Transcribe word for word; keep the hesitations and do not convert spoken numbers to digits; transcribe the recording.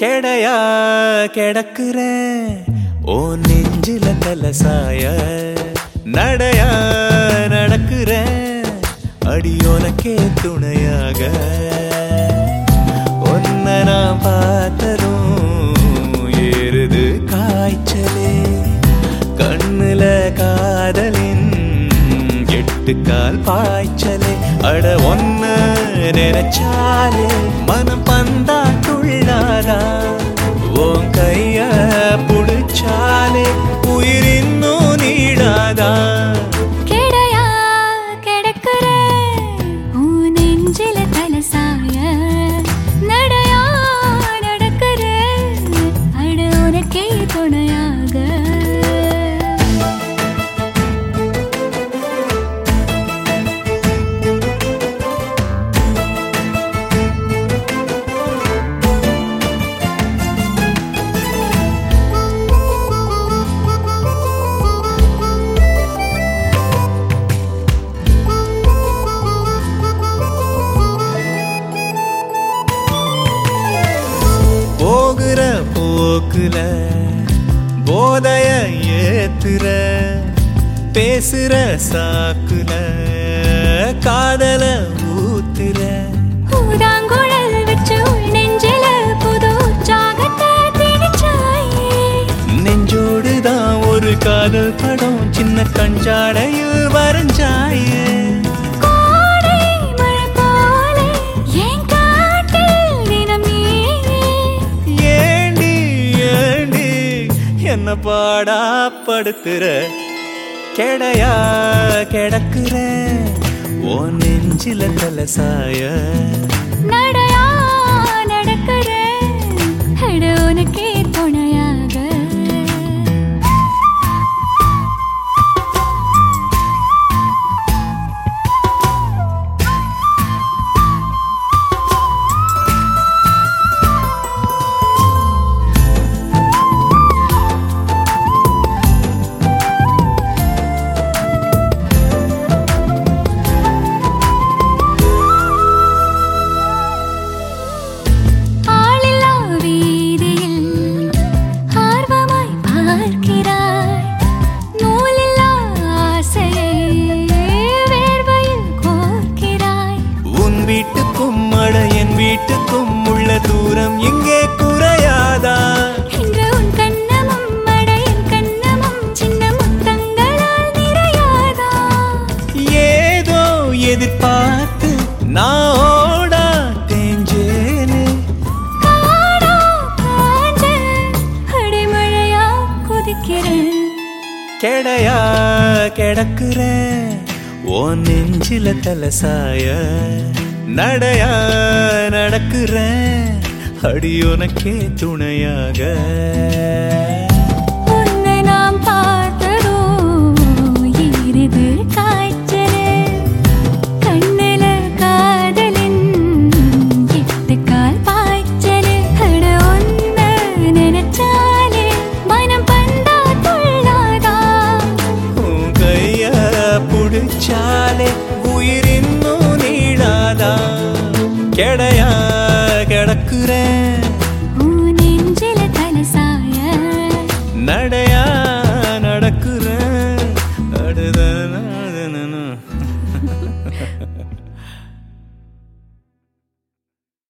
கெடையா கிடக்குறேன் ஓ நெஞ்சில தலசாய நடையா நடக்குறேன் அடியோனக்கே துணையாக ஒன்ன நான் பார்த்ததும் ஏறுது காய்ச்சலே கண்ணுல காதலின் எட்டு கால் பாய்ச்சலே அட ஒன்ன நினைச்சாலே மனம் பந்தா துள்ளாதா உன் கைய புடிச்சாலே உயிர் இன்னும் நீடாதா கெடையா கிடக்குற உன் நெஞ்சில தலசாய நடையா நடக்குற அட உனக்கே துணையாக போகிற போக்குல போதைய ஏத்துற பேசுற சாக்குல காதல ஊத்துற ஊதாங்குழல் வச்சு உள் நெஞ்சில புது உற்சாகத்தை திணிச்சாயே நெஞ்சோடுதான் ஒரு காதல் படம் சின்ன கஞ்சாடையில் வரைஞ்சாயே கோடை மழை போல என் காட்டில் தினம் நீயே ஏண்டி ஏண்டி என்ன பாடா படுத்துற கெடையா கிடக்குற ஓ நெஞ்சில தலசாய நடையா நடக்குற அட உனக்கே துணையாக ஆளில்லா வீதியில் ஆர்வமாய் பார்க்கிறாய் நூலில்லா ஆசையை வேர்வையில் கோர்க்கிறாய் உன் வீட்டுக்கும் அட என் வீட்டுக்கும் உள்ள தூரம் எங்கே குறையாதா இன்று உன் கண்ணமும் அட என் கண்ணமும் சின்ன முத்தங்களால் நிறையாதா ஏதோ எதிர்பார்த்து நான் ஓடா தேஞ்சேனே காடா காஞ்ச அடைமழையா குதிக்கிறேன் கெடையா கிடக்குற ஓ நெஞ்சில தலசாய நடையா நடக்குற அடியோனக்கே துணையாக உன்னை நாம் பார்த்ததோ ஈரிது காய்ச்சலே கண்ணுல காதலின் எட்டு கால் பாய்ச்சலே அட ஒன்ன நினைச்சாலே மனம் பந்தா துள்ளாதா உன் கைய புடிச்சாலே உயிர் இன்னும் நீடாதா கெடையா கிடக்குற உன் நெஞ்சில தலசாய நடையா நடக்குற அடுத